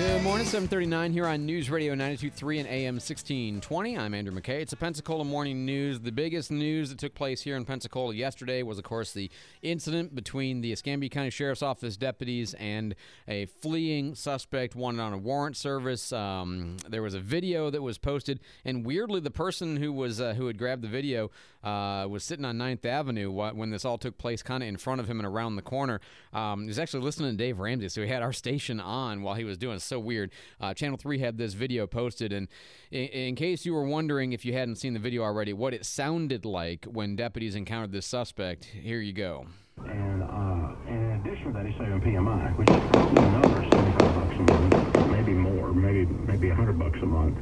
Good morning, 7:39 here on News Radio 92.3 and AM 1620. I'm Andrew McKay. It's a Pensacola Morning News. The biggest news that took place here in Pensacola yesterday was, of course, the incident between the Escambia County Sheriff's Office deputies and a fleeing suspect wanted on a warrant service. There was a video that was posted, and weirdly, the person who had grabbed the video was sitting on 9th Avenue when this all took place, kind of in front of him and around the corner. He was actually listening to Dave Ramsey, so he had our station on while he was doing so weird. Channel 3 had this video posted, and in case you were wondering, if you hadn't seen the video already, what it sounded like when deputies encountered this suspect, here you go. And in addition to that, he's saving PMI, which is probably another $75 a month, maybe more, maybe $100 a month.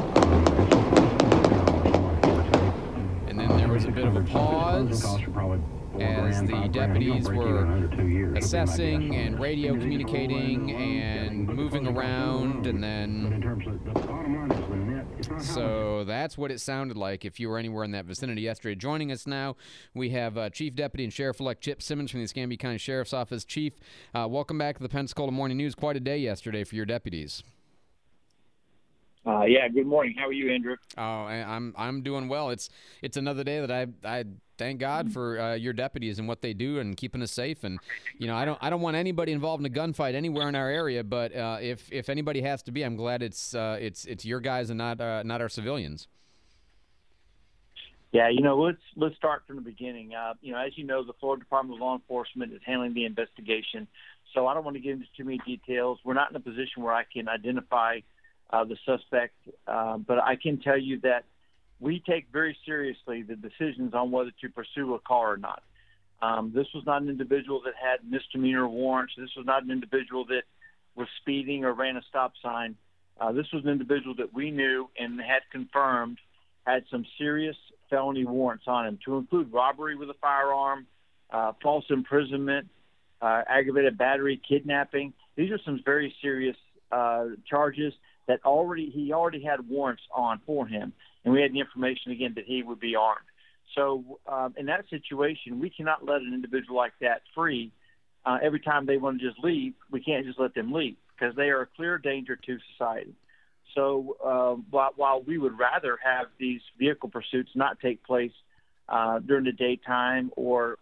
And then there was a bit of a pause as the deputies were assessing and radio communicating and moving around, and then so that's what it sounded like if you were anywhere in that vicinity yesterday. Joining us now, we have Chief Deputy and Sheriff-elect Chip Simmons from the Escambia County Sheriff's Office. Chief, welcome back to the Pensacola Morning News. Quite a day yesterday for your deputies. Yeah, good morning. How are you, Andrew? Oh, I'm doing well. It's another day that I thank God for your deputies and what they do and keeping us safe. And I don't want anybody involved in a gunfight anywhere in our area. But if anybody has to be, I'm glad it's your guys and not our civilians. Yeah, let's start from the beginning. As you know, the Florida Department of Law Enforcement is handling the investigation, so I don't want to get into too many details. We're not in a position where I can identify the suspect, but I can tell you that we take very seriously the decisions on whether to pursue a car or not. This was not an individual that had misdemeanor warrants. This was not an individual that was speeding or ran a stop sign. This was an individual that we knew and had confirmed had some serious felony warrants on him, to include robbery with a firearm, false imprisonment, aggravated battery, kidnapping. These are some very serious charges that he already had warrants on for him, and we had the information again that he would be armed. So in that situation, we cannot let an individual like that free every time they want to just leave. We can't just let them leave because they are a clear danger to society. So while we would rather have these vehicle pursuits not take place during the daytime or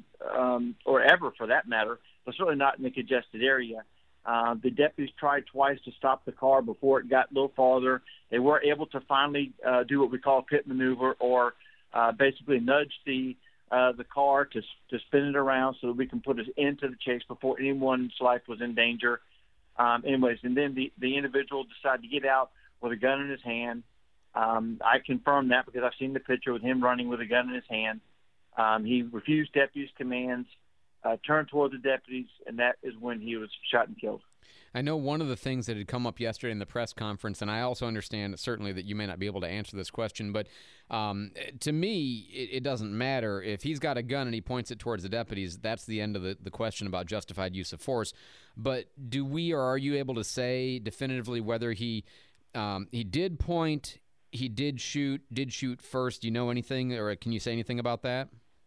ever for that matter, but certainly not in the congested area. The deputies tried twice to stop the car before it got a little farther. They were able to finally do what we call a pit maneuver, or basically nudge the car to spin it around so that we can put us into the chase before anyone's life was in danger. Anyways, and then the individual decided to get out with a gun in his hand. I confirmed that because I've seen the picture with him running with a gun in his hand. He refused deputies' commands, turned toward the deputies, and that is when he was shot and killed. I know one of the things that had come up yesterday in the press conference, and I also understand certainly that you may not be able to answer this question, but to me, it doesn't matter. If he's got a gun and he points it towards the deputies, that's the end of the question about justified use of force. But are you able to say definitively whether he did point, he did shoot first? Do you know anything, or can you say anything about that?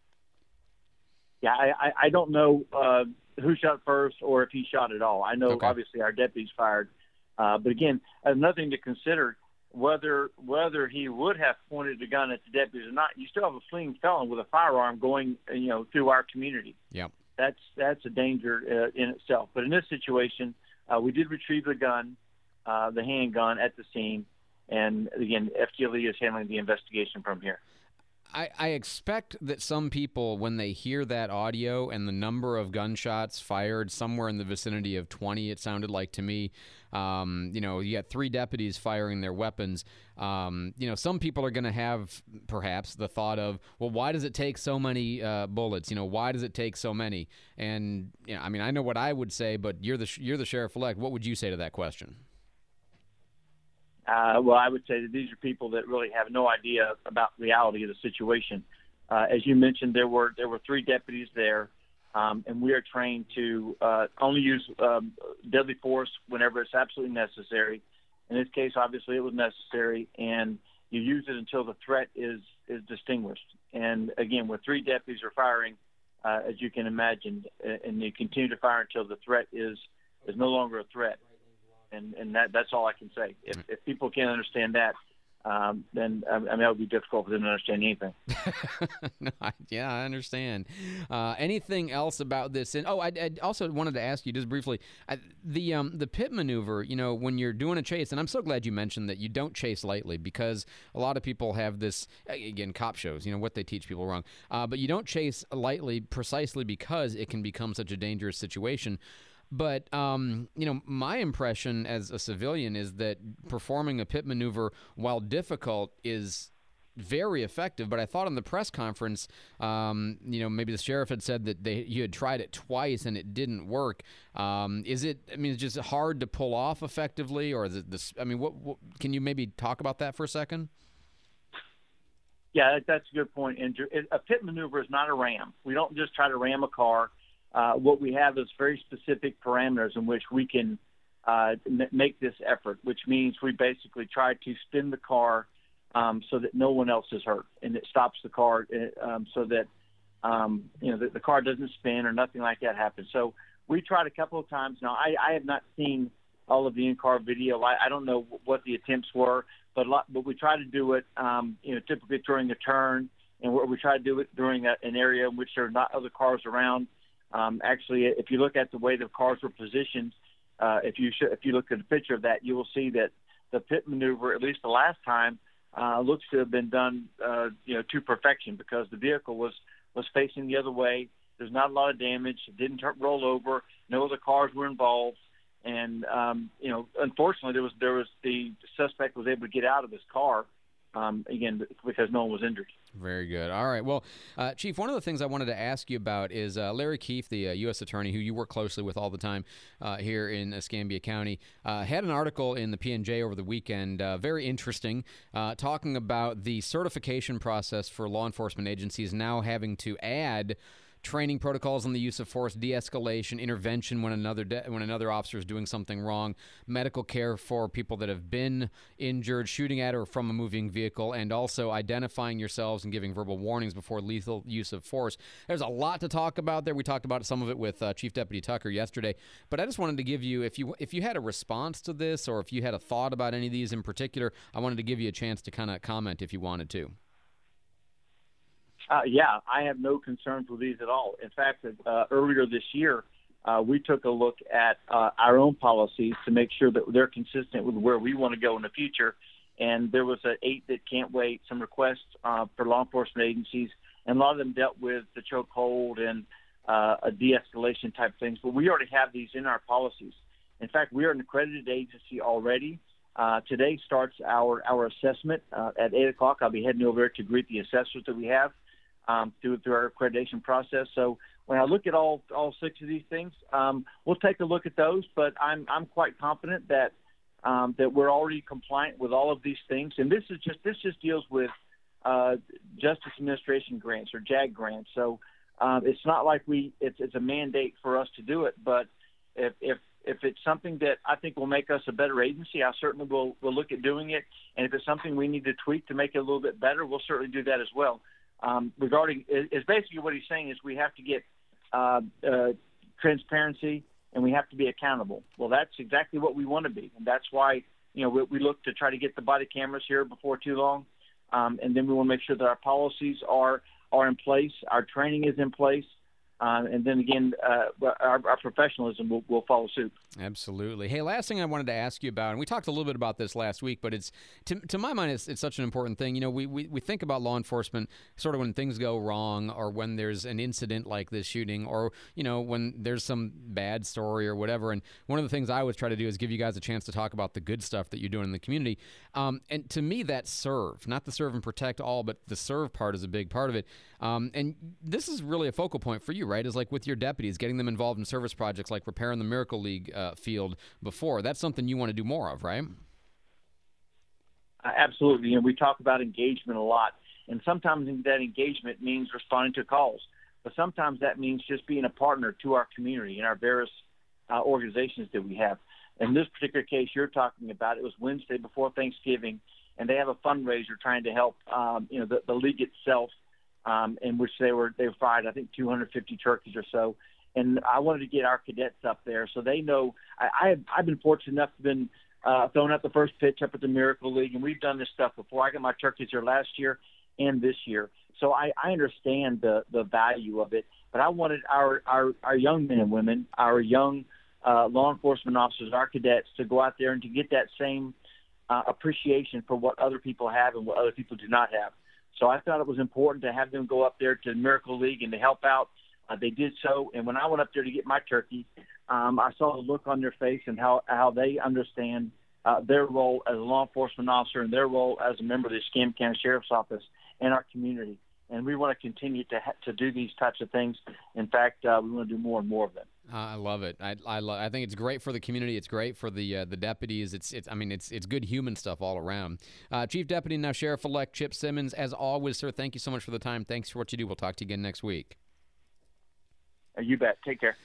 Yeah, I don't know who shot first or if he shot at all. I know Obviously our deputies fired, but again, nothing to consider whether he would have pointed the gun at the deputies or not. You still have a fleeing felon with a firearm going, through our community. Yeah, that's a danger in itself. But in this situation, we did retrieve the gun, the handgun at the scene, and again, FGLE is handling the investigation from here. I expect that some people, when they hear that audio and the number of gunshots fired somewhere in the vicinity of 20, it sounded like to me, you got 3 deputies firing their weapons. Some people are going to have perhaps the thought of, well, why does it take so many bullets? Why does it take so many? And I know what I would say, but you're the sheriff-elect. What would you say to that question? Well, I would say that these are people that really have no idea about the reality of the situation. As you mentioned, there were 3 deputies there, and we are trained to only use deadly force whenever it's absolutely necessary. In this case, obviously, it was necessary, and you use it until the threat is distinguished. And again, when 3 deputies are firing, as you can imagine, and you continue to fire until the threat is no longer a threat. and that's all I can say. If people can't understand that, then that would be difficult for them to understand anything. No, I understand. Anything else about this? And I also wanted to ask you just briefly the pit maneuver. When you're doing a chase, and I'm so glad you mentioned that you don't chase lightly, because a lot of people have this. Again, cop shows, what they teach people wrong. But you don't chase lightly precisely because it can become such a dangerous situation. But, my impression as a civilian is that performing a pit maneuver, while difficult, is very effective. But I thought in the press conference, maybe the sheriff had said that you had tried it twice and it didn't work. It's just hard to pull off effectively, or is it this? What can you maybe talk about that for a second? Yeah, that's a good point, Andrew. A pit maneuver is not a ram. We don't just try to ram a car. What we have is very specific parameters in which we can make this effort, which means we basically try to spin the car so that no one else is hurt, and it stops the car so that the car doesn't spin or nothing like that happens. So we tried a couple of times. Now, I have not seen all of the in-car video. I don't know what the attempts were, but we try to do it, typically during a turn, and we try to do it during an area in which there are not other cars around. Actually, if you look at the way the cars were positioned, if you look at a picture of that, you will see that the pit maneuver, at least the last time, looks to have been done, to perfection, because the vehicle was facing the other way. There's not a lot of damage. It didn't roll over. No other cars were involved, and unfortunately, there was the suspect was able to get out of his car. Again, because no one was injured. Very good. All right. Well, Chief, one of the things I wanted to ask you about is Larry Keefe, the U.S. attorney who you work closely with all the time here in Escambia County, had an article in the P&J over the weekend, very interesting, talking about the certification process for law enforcement agencies now having to add training protocols on the use of force, de-escalation, intervention when another officer is doing something wrong, medical care for people that have been injured, shooting at or from a moving vehicle, and also identifying yourselves and giving verbal warnings before lethal use of force. There's a lot to talk about there. We talked about some of it with Chief Deputy Tucker yesterday, but I just wanted to give you, if you had a response to this, or if you had a thought about any of these in particular, I wanted to give you a chance to kind of comment if you wanted to. Yeah, I have no concerns with these at all. In fact, earlier this year, we took a look at our own policies to make sure that they're consistent with where we want to go in the future. And there was an 8 that can't wait, some requests for law enforcement agencies, and a lot of them dealt with the chokehold and a de-escalation type things. But we already have these in our policies. In fact, we are an accredited agency already. Today starts our assessment at 8 o'clock. I'll be heading over there to greet the assessors that we have. Through our accreditation process. So when I look at all 6 of these things, we'll take a look at those. But I'm quite confident that we're already compliant with all of these things. And this just deals with Justice Administration grants or JAG grants. So it's not like it's a mandate for us to do it. But if it's something that I think will make us a better agency, I certainly will look at doing it. And if it's something we need to tweak to make it a little bit better, we'll certainly do that as well. Is basically what he's saying is we have to get transparency and we have to be accountable. Well, that's exactly what we want to be, and that's why we look to try to get the body cameras here before too long, and then we want to make sure that our policies are in place, our training is in place. And then again, our professionalism will follow suit. Absolutely. Hey, last thing I wanted to ask you about, and we talked a little bit about this last week, but it's to my mind, it's such an important thing. We think about law enforcement sort of when things go wrong, or when there's an incident like this shooting, or when there's some bad story or whatever. And one of the things I always try to do is give you guys a chance to talk about the good stuff that you're doing in the community. And to me, that's serve, not the serve and protect all, but the serve part is a big part of it. And this is really a focal point for you, right? Is like with your deputies, getting them involved in service projects like repairing the Miracle League field before. That's something you want to do more of, right? Absolutely. We talk about engagement a lot. And sometimes that engagement means responding to calls. But sometimes that means just being a partner to our community and our various organizations that we have. In this particular case you're talking about, it was Wednesday before Thanksgiving, and they have a fundraiser trying to help the league itself, in which they fried, I think, 250 turkeys or so. and I wanted to get our cadets up there so they know. I've been fortunate enough to been throwing out the first pitch up at the Miracle League, and we've done this stuff before. I got my turkeys here last year and this year, so I understand the value of it. But I wanted our young men and women, our young law enforcement officers, our cadets, to go out there and to get that same appreciation for what other people have and what other people do not have. So I thought it was important to have them go up there to the Miracle League and to help out. They did so, and when I went up there to get my turkey, I saw the look on their face and how they understand their role as a law enforcement officer and their role as a member of the Escambia County Sheriff's Office and our community. And we want to continue to do these types of things. In fact, we want to do more and more of them. I love it. I think it's great for the community. It's great for the deputies. It's good human stuff all around. Chief Deputy, now Sheriff-elect Chip Simmons, as always, sir, thank you so much for the time. Thanks for what you do. We'll talk to you again next week. You bet. Take care.